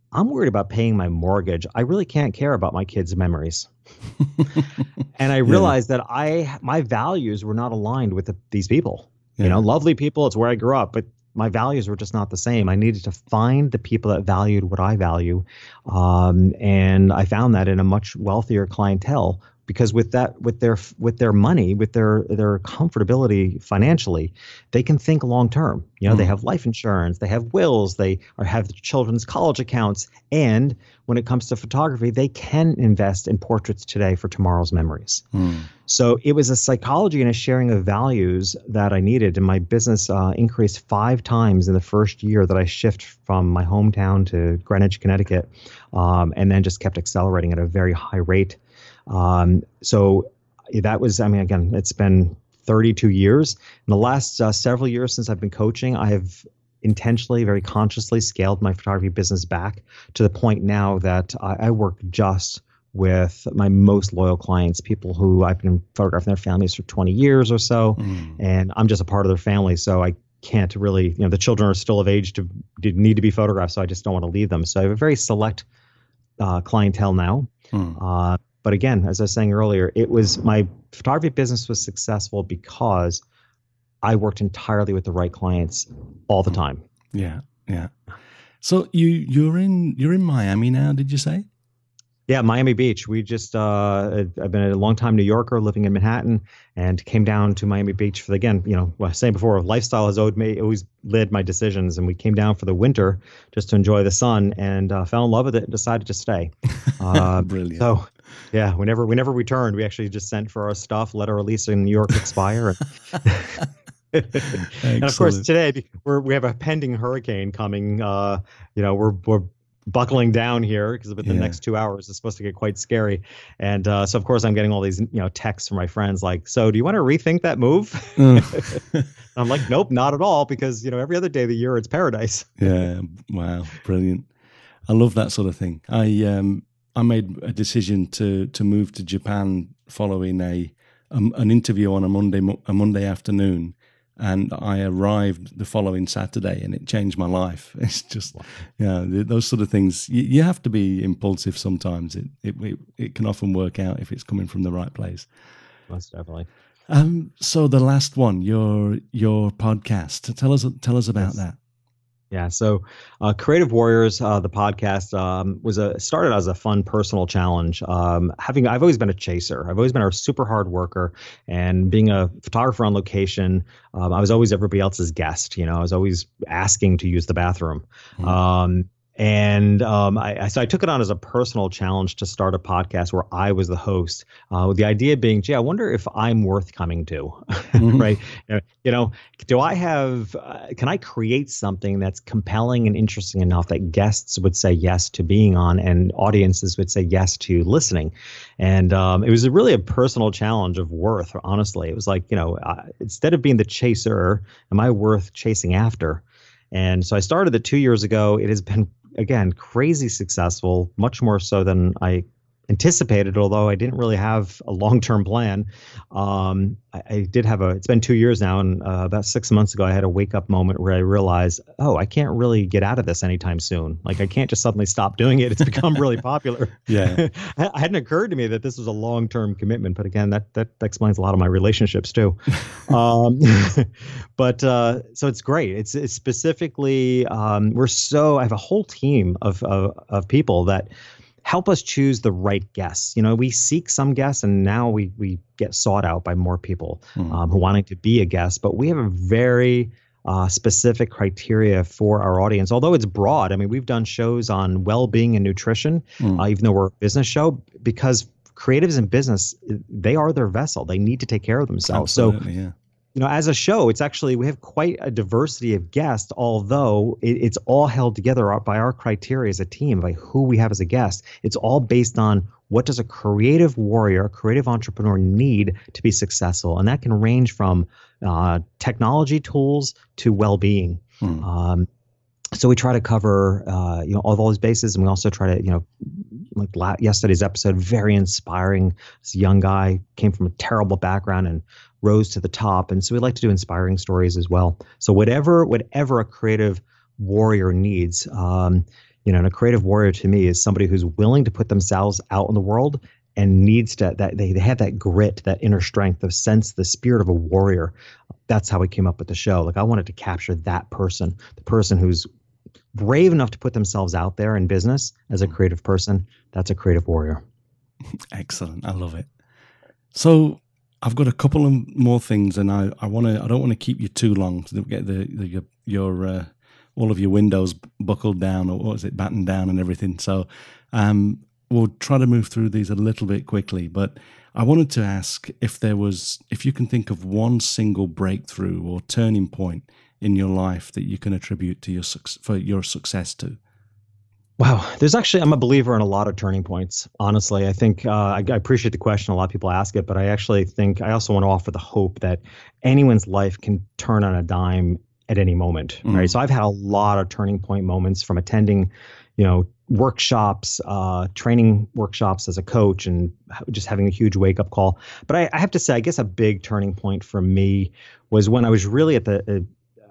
I'm worried about paying my mortgage. I really can't care about my kids' memories. And I Yeah, realized that my values were not aligned with these people. yeah. Lovely people. It's where I grew up, but my values were just not the same. I needed to find the people that valued what I value, and I found that in a much wealthier clientele. Because with their money, with their comfortability financially, they can think long term. They Mm, have life insurance, they have wills, have children's college accounts, and when it comes to photography, they can invest in portraits today for tomorrow's memories. mm, So it was a psychology and a sharing of values that I needed, and my business increased 5 times in the first year that I shifted from my hometown to Greenwich, Connecticut, and then just kept accelerating at a very high rate. So that was, I mean, again, it's been 32 years. In the last several years since I've been coaching, I have intentionally, very consciously scaled my photography business back to the point now that I work just with my most loyal clients, people who I've been photographing their families for 20 years or so, mm. and I'm just a part of their family. So I can't really, the children are still of age to need to be photographed, so I just don't want to leave them. So I have a very select clientele now. Mm. But again, as I was saying earlier, it was my photography business was successful because I worked entirely with the right clients all the time. Yeah, yeah. So you're in Miami now, did you say? Yeah, Miami Beach. We just I've been a long time New Yorker living in Manhattan, and came down to Miami Beach for what I was saying before, lifestyle has always led my decisions, and we came down for the winter just to enjoy the sun, and fell in love with it and decided to stay. Brilliant. So yeah, we never returned. We actually just sent for our stuff, let our release in New York expire. And of course, Excellent. today we have a pending hurricane coming. We're buckling down here because with the Yeah. next 2 hours it's supposed to get quite scary. And so of course I'm getting all these texts from my friends like, so do you want to rethink that move? I'm like, nope, not at all, because every other day of the year it's paradise. Yeah. Wow. Brilliant. I love that sort of thing. I made a decision to move to Japan following an interview on a Monday afternoon, and I arrived the following Saturday, and it changed my life. It's just, those sort of things. You have to be impulsive sometimes. It can often work out if it's coming from the right place. Most definitely. So the last one, your podcast. Tell us about Yes. that. Yeah. So, Creative Warriors, the podcast, started as a fun personal challenge. I've always been a chaser. I've always been a super hard worker, and being a photographer on location, I was always everybody else's guest. I was always asking to use the bathroom. Mm. So I took it on as a personal challenge to start a podcast where I was the host, with the idea being, gee, I wonder if I'm worth coming to, Mhm. right? Can I create something that's compelling and interesting enough that guests would say yes to being on and audiences would say yes to listening? And it was really a personal challenge of worth, honestly. It was like, instead of being the chaser, am I worth chasing after? And so I started it 2 years ago. It has been, again, crazy successful, much more so than I anticipated, although I didn't really have a long-term plan. I did have it's been 2 years now, and about 6 months ago, I had a wake-up moment where I realized, I can't really get out of this anytime soon. Like, I can't just suddenly stop doing it. It's become really popular. Yeah. It hadn't occurred to me that this was a long-term commitment, but again, that explains a lot of my relationships too. Um, so it's great. It's specifically, I have a whole team of people that help us choose the right guests. We seek some guests, and now we get sought out by more people who wanting to be a guest. But we have a very specific criteria for our audience, although it's broad. I mean, we've done shows on well-being and nutrition, even though we're a business show, because creatives in business, they are their vessel. They need to take care of themselves. Absolutely, yeah. As a show, we have quite a diversity of guests, although it's all held together by our criteria as a team, by who we have as a guest. It's all based on what does a creative warrior, a creative entrepreneur need to be successful. And that can range from technology tools to well-being. So we try to cover, all those bases, and we also try to, like yesterday's episode, very inspiring. This young guy came from a terrible background and rose to the top, and so we like to do inspiring stories as well. So whatever a creative warrior needs, And a creative warrior to me is somebody who's willing to put themselves out in the world and needs to, that they have that grit, that inner strength, the spirit of a warrior. That's how we came up with the show. Like, I wanted to capture that person, the person who's brave enough to put themselves out there in business as a creative person. That's a creative warrior. Excellent. I love it. So I've got a couple of more things, and I don't want to keep you too long to get your all of your windows buckled down, or what is it, battened down and everything. So we'll try to move through these a little bit quickly, but I wanted to ask if you can think of one single breakthrough or turning point in your life that you can attribute to your success to. Wow. I'm a believer in a lot of turning points. Honestly, I think I appreciate the question. A lot of people ask it, but I also want to offer the hope that anyone's life can turn on a dime at any moment. Right. So I've had a lot of turning point moments from attending, workshops, training workshops as a coach, and just having a huge wake up call. But I have to say, I guess a big turning point for me was when I was really at the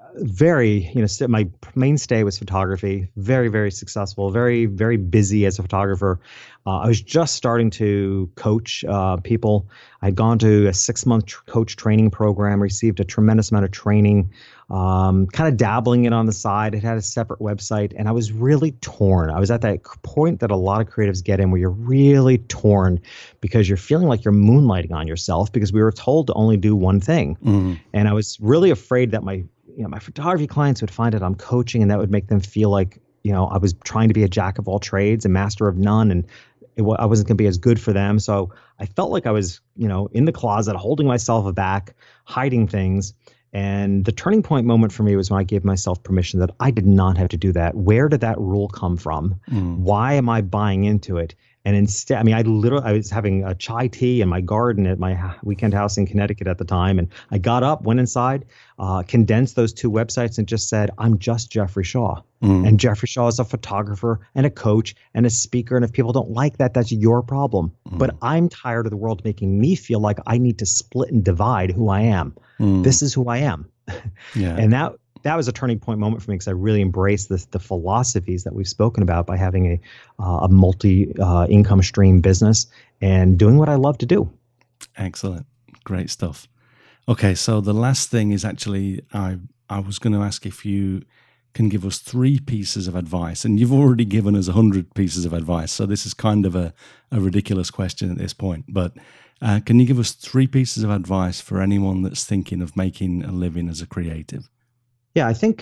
my mainstay was photography, very, very successful, very, very busy as a photographer. I was just starting to coach people. I'd gone to a 6-month coach training program, received a tremendous amount of training, kind of dabbling it on the side. It had a separate website, and I was really torn. I was at that point that a lot of creatives get in, where you're really torn because you're feeling like you're moonlighting on yourself, because we were told to only do one thing. And I was really afraid that my photography clients would find out I'm coaching, and that would make them feel like, I was trying to be a jack of all trades and master of none, and I wasn't going to be as good for them. So I felt like I was, in the closet, holding myself back, hiding things. And the turning point moment for me was when I gave myself permission that I did not have to do that. Where did that rule come from? Why am I buying into it? And instead, I was having a chai tea in my garden at my weekend house in Connecticut at the time. And I got up, went inside, condensed those 2 websites, and just said, I'm just Jeffrey Shaw. And Jeffrey Shaw is a photographer and a coach and a speaker. And if people don't like that, that's your problem. But I'm tired of the world making me feel like I need to split and divide who I am. This is who I am. Yeah. And that was a turning point moment for me, because I really embraced the philosophies that we've spoken about by having a multi income stream business and doing what I love to do. Excellent. Great stuff. Okay, so the last thing is actually, I was going to ask if you can give us 3 pieces of advice, and you've already given us 100 pieces of advice, so this is kind of a ridiculous question at this point, but can you give us 3 pieces of advice for anyone that's thinking of making a living as a creative? Yeah, I think,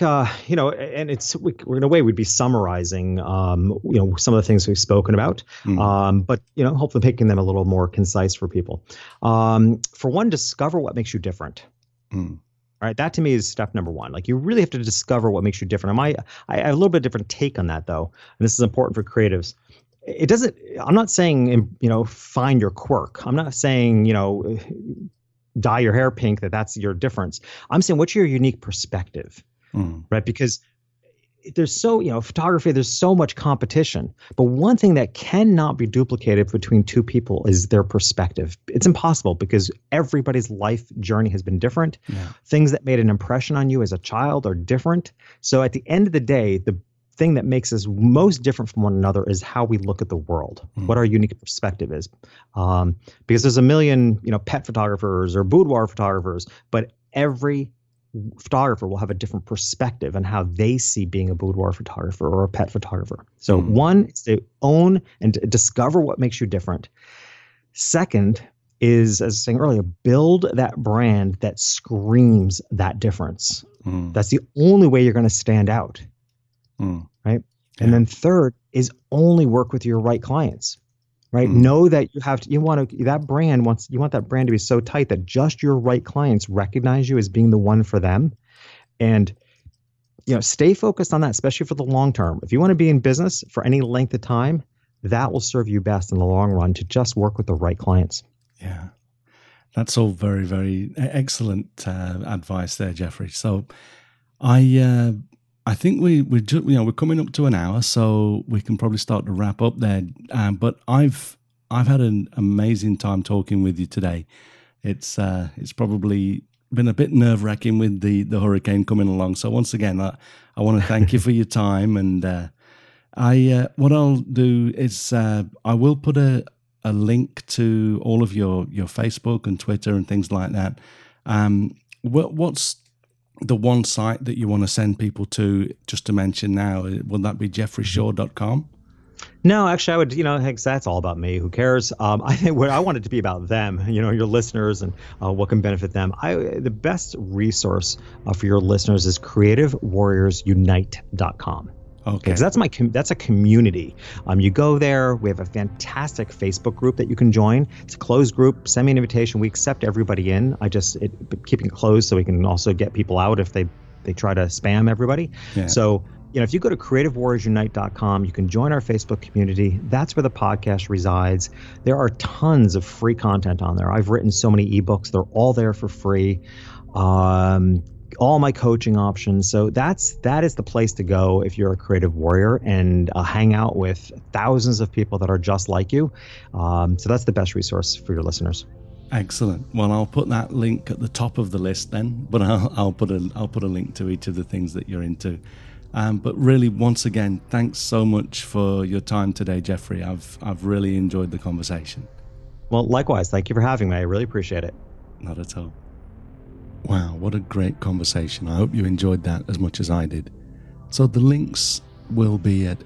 and we're in a way we'd be summarizing, some of the things we've spoken about, but, hopefully making them a little more concise for people. For one, discover what makes you different. All right, that to me is step number 1. Like, you really have to discover what makes you different. I have a little bit different take on that, though, and this is important for creatives. I'm not saying, find your quirk. I'm not saying, dye your hair pink, that's your difference. I'm saying, what's your unique perspective, right? Because photography, there's so much competition, but one thing that cannot be duplicated between 2 people is their perspective. It's impossible, because everybody's life journey has been different. Yeah. Things that made an impression on you as a child are different. So at the end of the day, the thing that makes us most different from one another is how we look at the world, what our unique perspective is. Because there's a million, pet photographers or boudoir photographers, but every photographer will have a different perspective on how they see being a boudoir photographer or a pet photographer. So one is to own and discover what makes you different. Second is, as I was saying earlier, build that brand that screams that difference. That's the only way you're going to stand out. Right. Yeah. And then third is only work with your right clients, right? Know that you want that brand to be so tight that just your right clients recognize you as being the one for them. And, stay focused on that, especially for the long term. If you want to be in business for any length of time, that will serve you best in the long run, to just work with the right clients. Yeah. That's all very, very excellent advice there, Jeffrey. So I think we're coming up to an hour, so we can probably start to wrap up there. But I've had an amazing time talking with you today. It's probably been a bit nerve-wracking with the hurricane coming along. So once again, I want to thank you for your time, and What I'll do is I will put a link to all of your Facebook and Twitter and things like that. What's the one site that you want to send people to, just to mention now? Would that be jeffreyshaw.com? No, actually, I would, that's all about me. Who cares? I think what I want it to be about them, your listeners, and what can benefit them. The best resource for your listeners is creativewarriorsunite.com. Okay. Because that's a community. You go there. We have a fantastic Facebook group that you can join. It's a closed group. Send me an invitation. We accept everybody in. Keeping it closed so we can also get people out if they try to spam everybody. Yeah. So, if you go to creativewarriorsunite.com, you can join our Facebook community. That's where the podcast resides. There are tons of free content on there. I've written so many ebooks. They're all there for free. All my coaching options. So that is the place to go if you're a creative warrior, and hang out with thousands of people that are just like you. So that's the best resource for your listeners. Excellent. Well, I'll put that link at the top of the list then, but I'll put a link to each of the things that you're into. But really, once again, thanks so much for your time today, Jeffrey. I've really enjoyed the conversation. Well, likewise. Thank you for having me. I really appreciate it. Not at all. Wow, what a great conversation. I hope you enjoyed that as much as I did. So the links will be at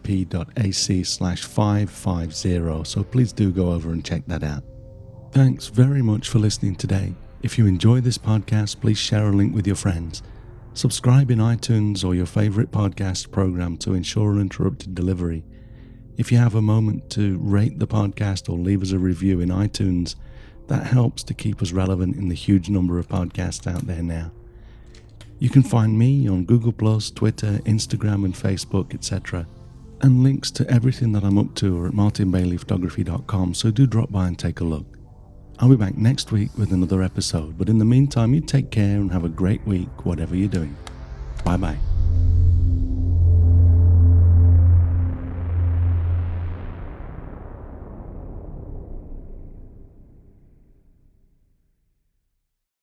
mbp.ac/550, so please do go over and check that out. Thanks very much for listening today. If you enjoy this podcast, please share a link with your friends. Subscribe in iTunes or your favorite podcast program to ensure uninterrupted delivery. If you have a moment to rate the podcast or leave us a review in iTunes, that helps to keep us relevant in the huge number of podcasts out there now. You can find me on Google+, Twitter, Instagram and Facebook, etc. And links to everything that I'm up to are at martinbaileyphotography.com, so do drop by and take a look. I'll be back next week with another episode, but in the meantime, you take care and have a great week, whatever you're doing. Bye-bye.